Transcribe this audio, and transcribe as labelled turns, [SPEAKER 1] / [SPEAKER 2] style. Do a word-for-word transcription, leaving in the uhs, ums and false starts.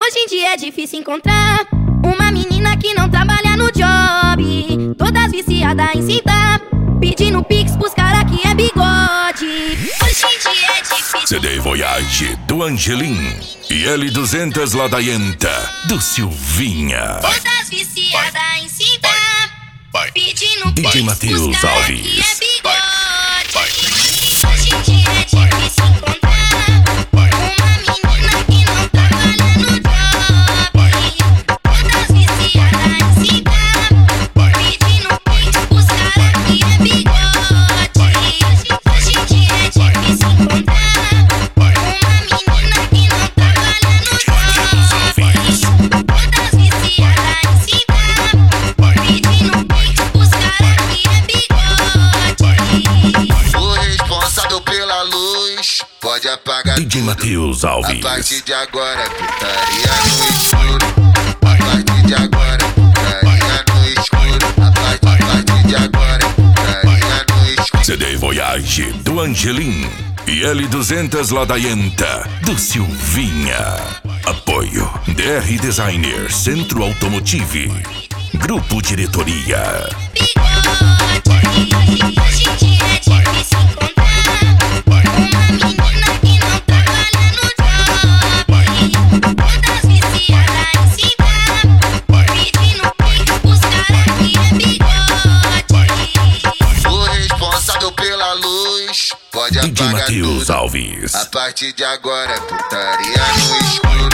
[SPEAKER 1] Hoje em dia é difícil encontrar uma menina que não trabalha no job, todas viciadas em cinta, pedindo pix pros cara que é bigode. Hoje em dia é difícil.
[SPEAKER 2] C D Voyage do Angelim e L duzentos Ladaienta do Silvinha.
[SPEAKER 1] Todas viciadas em cinta, pedindo
[SPEAKER 2] D J
[SPEAKER 1] pix
[SPEAKER 2] Matheus
[SPEAKER 1] pros cara
[SPEAKER 2] Alves.
[SPEAKER 1] que é bigode. Hoje em dia é difícil encontrar uma menina que não trabalha no job, todas viciadas em cinta, pedindo pix pros cara que é bigode. Hoje em dia é difícil encontrar uma menina que não trabalha no job, todas viciadas em cinta, pedindo pix pros cara que é bigode.
[SPEAKER 3] O responsável pela luz pode apagar
[SPEAKER 2] D J
[SPEAKER 3] tudo.
[SPEAKER 2] Matheus
[SPEAKER 3] A
[SPEAKER 2] Alves.
[SPEAKER 3] partir de agora é putaria no escuro. A partir de agora é putaria no escuro. A partir, a partir de agora é putaria no escuro.
[SPEAKER 2] C D Voyage do Angelim e L duzentos Ladaienta do Silvinha. Apoio D R Designer Centro Automotive. Grupo Diretoria.
[SPEAKER 1] Hoje em dia é difícil encontrar uma menina que não trabalha no job, todas viciadas em cinta, pedindo pix pros cara que é bigode.
[SPEAKER 3] O responsável pela luz pode
[SPEAKER 2] D J
[SPEAKER 3] apagar
[SPEAKER 2] Matheus
[SPEAKER 3] tudo.
[SPEAKER 2] Alves.
[SPEAKER 3] A partir de agora é putaria no escuro.